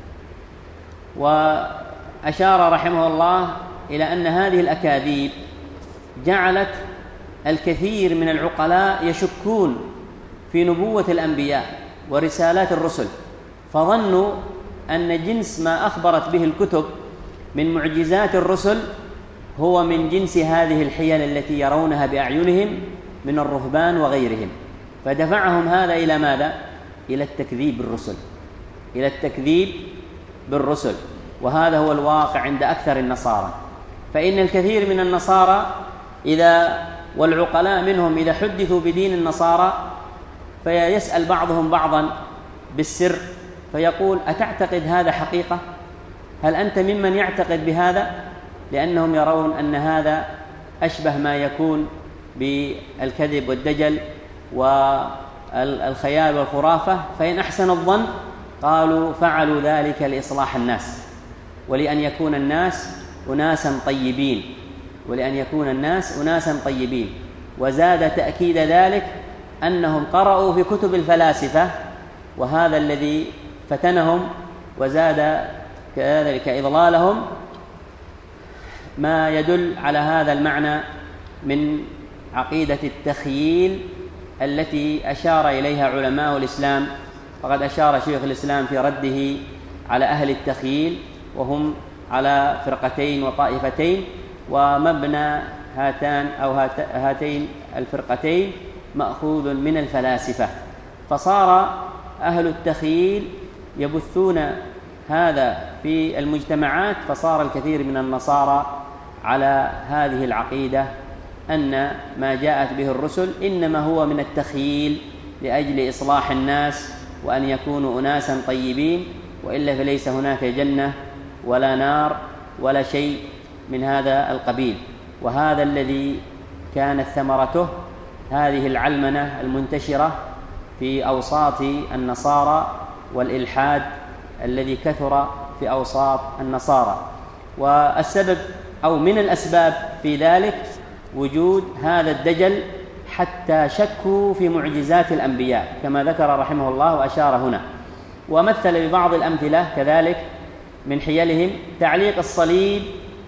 وأشار رحمه الله إلى أن هذه الأكاذيب جعلت الكثير من العقلاء يشكون في نبوة الأنبياء ورسالات الرسل، فظنوا أن جنس ما أخبرت به الكتب من معجزات الرسل هو من جنس هذه الحيل التي يرونها بأعينهم من الرهبان وغيرهم، فدفعهم هذا إلى ماذا؟ إلى التكذيب بالرسل، إلى التكذيب بالرسل. وهذا هو الواقع عند أكثر النصارى، فإن الكثير من النصارى إذا والعقلاء منهم إذا حدثوا بدين النصارى فيسأل بعضهم بعضا بالسر فيقول: أتعتقد هذا حقيقة؟ هل أنت ممن يعتقد بهذا؟ لأنهم يرون أن هذا أشبه ما يكون بالكذب والدجل والخيال والخرافة، فإن أحسن الظن قالوا فعلوا ذلك لإصلاح الناس، ولأن يكون الناس أناسا طيبين، ولأن يكون الناس أناسا طيبين. وزاد تأكيد ذلك أنهم قرأوا في كتب الفلاسفة، وهذا الذي فتنهم وزاد كذلك إضلالهم، ما يدل على هذا المعنى من عقيدة التخييل التي أشار إليها علماء الإسلام. فقد أشار شيخ الإسلام في رده على أهل التخييل، وهم على فرقتين وطائفتين، ومبنى هاتان أو هاتين الفرقتين مأخوذ من الفلاسفة، فصار أهل التخييل يبثون هذا في المجتمعات، فصار الكثير من النصارى على هذه العقيدة أن ما جاءت به الرسل إنما هو من التخييل لأجل إصلاح الناس وأن يكونوا أناسا طيبين، وإلا فليس هناك جنة ولا نار ولا شيء من هذا القبيل. وهذا الذي كانت ثمرته هذه العلمنة المنتشرة في أوساط النصارى والإلحاد الذي كثر في أوساط النصارى. والسبب أو من الأسباب في ذلك وجود هذا الدجل، حتى شكوا في معجزات الأنبياء كما ذكر رحمه الله وأشار هنا، ومثل ببعض الأمثلة كذلك من حيلهم تعليق الصليب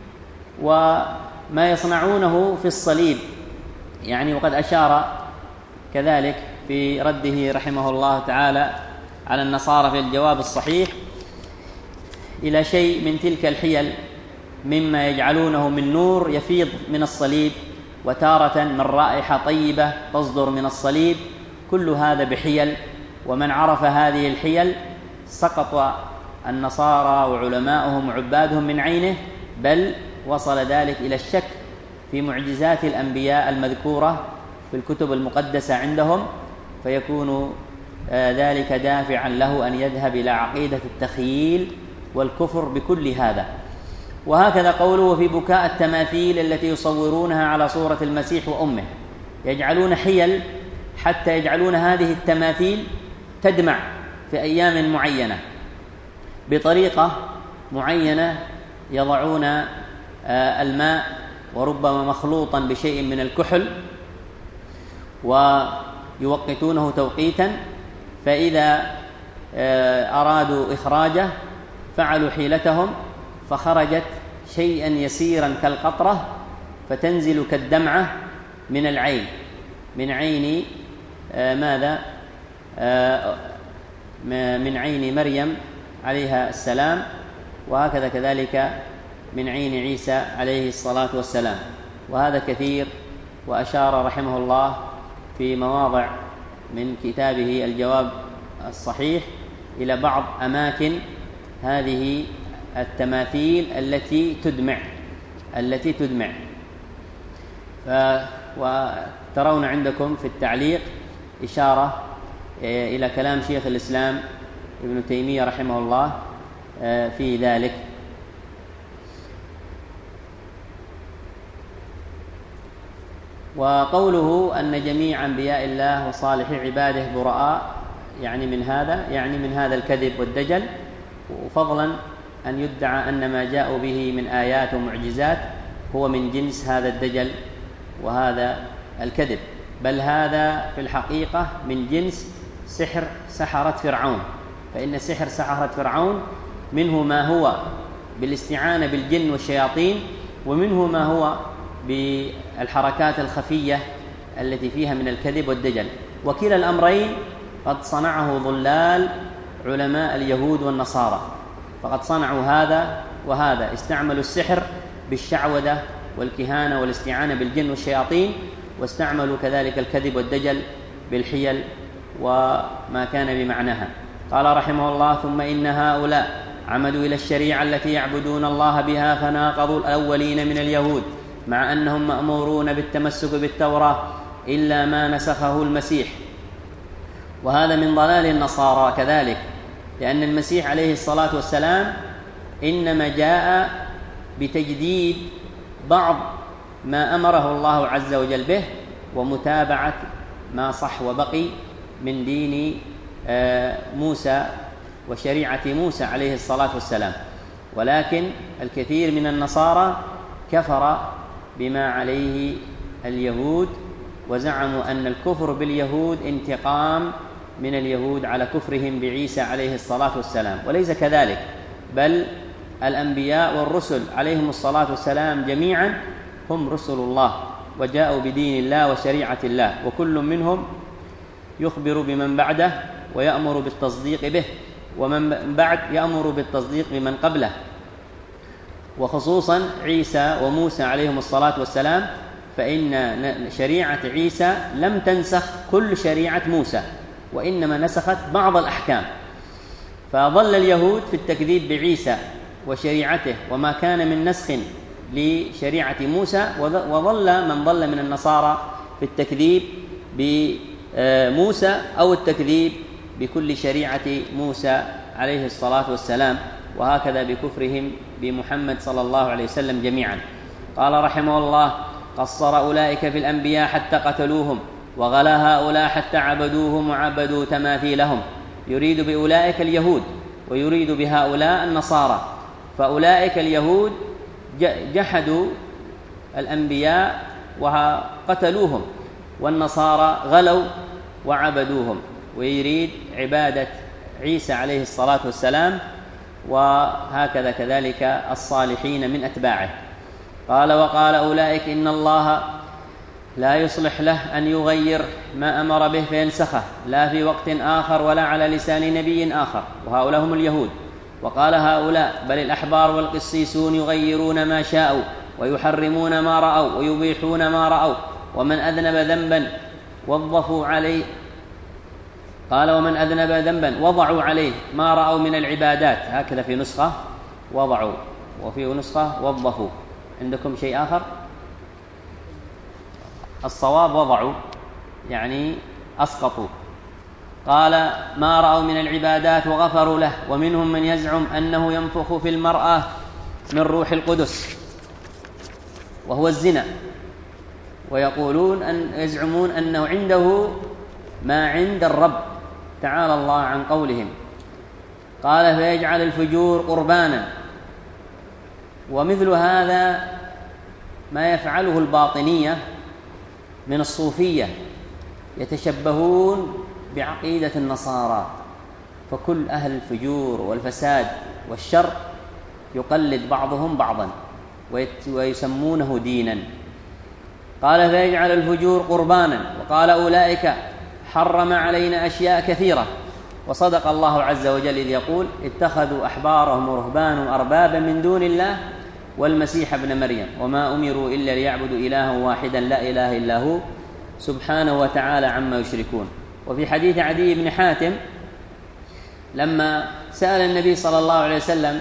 وما يصنعونه في الصليب، يعني وقد أشار كذلك في رده رحمه الله تعالى على النصارى في الجواب الصحيح إلى شيء من تلك الحيل مما يجعلونه من نور يفيض من الصليب، وتارة من رائحة طيبة تصدر من الصليب، كل هذا بحيل. ومن عرف هذه الحيل سقط النصارى وعلماؤهم وعبادهم من عينه، بل وصل ذلك إلى الشك في معجزات الأنبياء المذكورة في الكتب المقدسة عندهم، فيكون ذلك دافعا له أن يذهب إلى عقيدة التخييل والكفر بكل هذا. وهكذا قوله في بكاء التماثيل التي يصورونها على صورة المسيح وأمه، يجعلون حيل حتى يجعلون هذه التماثيل تدمع في أيام معينة بطريقة معينة، يضعون الماء وربما مخلوطا بشيء من الكحل ويوقتونه توقيتا، فإذا أرادوا إخراجه فعلوا حيلتهم فخرجت شيئا يسيرا كالقطرة فتنزل كالدمعة من العين، من عين ماذا من عين مريم عليها السلام، وهكذا كذلك من عين عيسى عليه الصلاة والسلام. وهذا كثير، وأشار رحمه الله في مواضع من كتابه الجواب الصحيح إلى بعض أماكن هذه التماثيل التي تدمع التي تدمع وترون عندكم في التعليق إشارة إلى كلام شيخ الإسلام ابن تيمية رحمه الله في ذلك. وقوله أن جميع أنبياء الله وصالح عباده براء، يعني من هذا يعني من هذا الكذب والدجل، وفضلا أن يدعى أن ما جاءوا به من آيات ومعجزات هو من جنس هذا الدجل وهذا الكذب، بل هذا في الحقيقة من جنس سحر سحرة فرعون. فإن سحر سحرة فرعون منه ما هو بالاستعانة بالجن والشياطين، ومنه ما هو بالحركات الخفية التي فيها من الكذب والدجل، وكلا الأمرين قد صنعه ضلال علماء اليهود والنصارى، فقد صنعوا هذا وهذا، استعملوا السحر بالشعوذة والكهانة والاستعانة بالجن والشياطين، واستعملوا كذلك الكذب والدجل بالحيل وما كان بمعناها. قال رحمه الله: ثم إن هؤلاء عمدوا إلى الشريعة التي يعبدون الله بها فناقضوا الأولين من اليهود، مع أنهم مأمورون بالتمسك بالتوراة إلا ما نسخه المسيح. وهذا من ضلال النصارى كذلك، لأن المسيح عليه الصلاة والسلام إنما جاء بتجديد بعض ما أمره الله عز وجل به، ومتابعة ما صح وبقي من دين موسى وشريعة موسى عليه الصلاة والسلام. ولكن الكثير من النصارى كفر بما عليه اليهود، وزعموا أن الكفر باليهود انتقام من اليهود على كفرهم بعيسى عليه الصلاة والسلام، وليس كذلك، بل الأنبياء والرسل عليهم الصلاة والسلام جميعا هم رسل الله، وجاءوا بدين الله وشريعة الله، وكل منهم يخبر بمن بعده ويأمر بالتصديق به، ومن بعد يأمر بالتصديق بمن قبله. وخصوصا عيسى وموسى عليهم الصلاة والسلام، فإن شريعة عيسى لم تنسخ كل شريعة موسى، وإنما نسخت بعض الأحكام. فظل اليهود في التكذيب بعيسى وشريعته وما كان من نسخ لشريعة موسى، وظل من ظل من النصارى في التكذيب بموسى أو التكذيب بكل شريعة موسى عليه الصلاة والسلام، وهكذا بكفرهم بمحمد صلى الله عليه وسلم جميعا. قال رحمه الله: قصر أولئك في الأنبياء حتى قتلوهم، وغلا هؤلاء حتى عبدوهم وعبدوا تماثيلهم. يريد بأولئك اليهود، ويريد بهؤلاء النصارى. فأولئك اليهود جحدوا الأنبياء وقتلوهم، والنصارى غلوا وعبدوهم. ويريد عبادة عيسى عليه الصلاة والسلام وهكذا كذلك الصالحين من أتباعه. قال وقال أولئك إن الله لا يصلح له أن يغير ما أمر به فينسخه لا في وقت آخر ولا على لسان نبي آخر، وهؤلاء هم اليهود. وقال هؤلاء بل الأحبار والقسيسون يغيرون ما شاءوا ويحرمون ما رأوا ويبيحون ما رأوا، ومن أذنب ذنبا وظفوا عليه قال ومن أذنب ذنبا وضعوا عليه ما رأوا من العبادات، هكذا في نسخة وضعوا وفي نسخة وظفوا. عندكم شيء آخر؟ الصواب وضعوا يعني أسقطوا. قال ما رأوا من العبادات وغفروا له، ومنهم من يزعم أنه ينفخ في المرأة من روح القدس وهو الزنا، ويقولون أن يزعمون أنه عنده ما عند الرب تعالى الله عن قولهم. قال فيجعل الفجور قربانا. ومثل هذا ما يفعله الباطنية من الصوفية، يتشبهون بعقيدة النصارى، فكل أهل الفجور والفساد والشر يقلد بعضهم بعضا ويسمونه دينا. قال فيجعل الفجور قربانا. وقال أولئك حرم علينا أشياء كثيرة. وصدق الله عز وجل إذ يقول اتخذوا أحبارهم ورهبانهم أربابا من دون الله والمسيح ابن مريم وما أمروا إلا ليعبدوا إلها واحدا لا إله إلا هو سبحانه وتعالى عما يشركون. وفي حديث عدي بن حاتم لما سأل النبي صلى الله عليه وسلم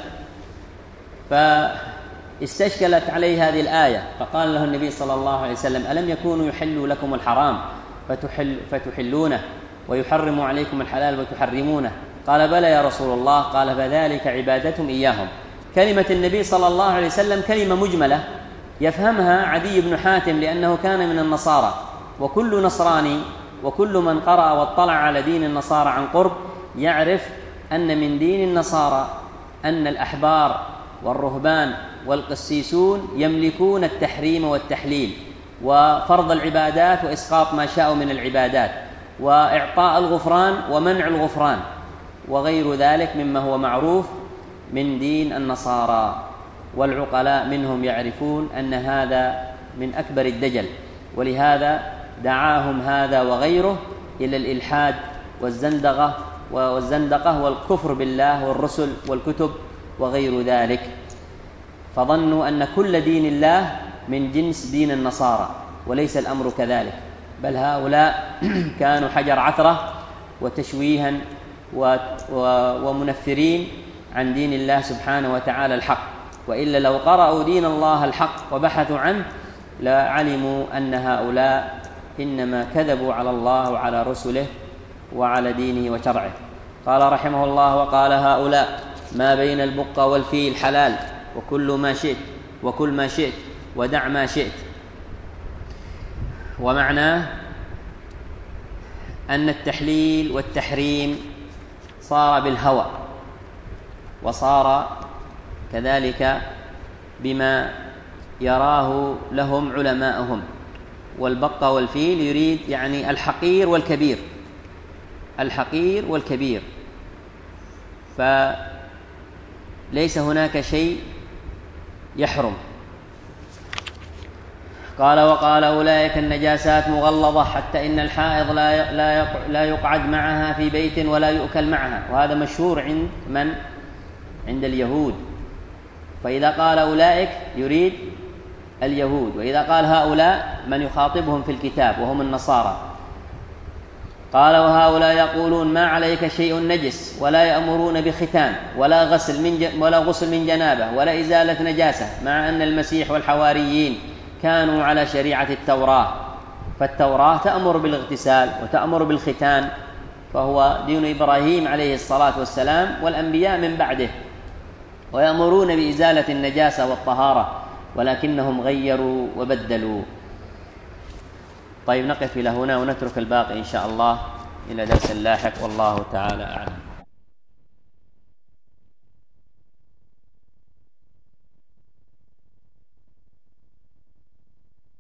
فاستشكلت عليه هذه الآية، فقال له النبي صلى الله عليه وسلم ألم يكونوا يحلوا لكم الحرام فتحل فتحلونه ويحرموا عليكم الحلال وتحرمونه؟ قال بلى يا رسول الله. قال فذلك عبادتهم إياهم. كلمة النبي صلى الله عليه وسلم كلمة مجملة يفهمها عدي بن حاتم لأنه كان من النصارى، وكل نصراني وكل من قرأ واطلع على دين النصارى عن قرب يعرف أن من دين النصارى أن الأحبار والرهبان والقسيسون يملكون التحريم والتحليل وفرض العبادات وإسقاط ما شاءوا من العبادات وإعطاء الغفران ومنع الغفران وغير ذلك مما هو معروف من دين النصارى. والعقلاء منهم يعرفون أن هذا من أكبر الدجل، ولهذا دعاهم هذا وغيره إلى الإلحاد والزندقة والزندقة والكفر بالله والرسل والكتب وغير ذلك، فظنوا أن كل دين الله من جنس دين النصارى، وليس الأمر كذلك، بل هؤلاء كانوا حجر عثرة وتشويها ومنفرين عن دين الله سبحانه وتعالى الحق. وإلا لو قرأوا دين الله الحق وبحثوا عنه لعلموا أن هؤلاء إنما كذبوا على الله وعلى رسله وعلى دينه وشرعه. قال رحمه الله وقال هؤلاء ما بين البقة والفيل حلال وكل ما شئت وكل ما شئت ودع ما شئت. ومعناه أن التحليل والتحريم صار بالهوى، وصار كذلك بما يراه لهم علماءهم. والبقة والفيل يريد يعني الحقير والكبير، الحقير والكبير، فليس هناك شيء يحرم. قال وقال أولئك النجاسات مغلظة حتى إن الحائض لا لا يقعد معها في بيت ولا يؤكل معها، وهذا مشهور عند من؟ عند اليهود. فإذا قال أولئك يريد اليهود، وإذا قال هؤلاء من يخاطبهم في الكتاب وهم النصارى. قال وهؤلاء يقولون ما عليك شيء نجس ولا يأمرون بختان ولا غسل من ولا غسل من جنابة ولا إزالة نجاسة، مع أن المسيح والحواريين كانوا على شريعة التوراة، فالتوراة تأمر بالاغتسال وتأمر بالختان، فهو دين إبراهيم عليه الصلاة والسلام والأنبياء من بعده، ويأمرون بإزالة النجاسة والطهارة، ولكنهم غيروا وبدلوا. طيب نقف إلى هنا ونترك الباقي إن شاء الله إلى درس لاحق، والله تعالى أعلم.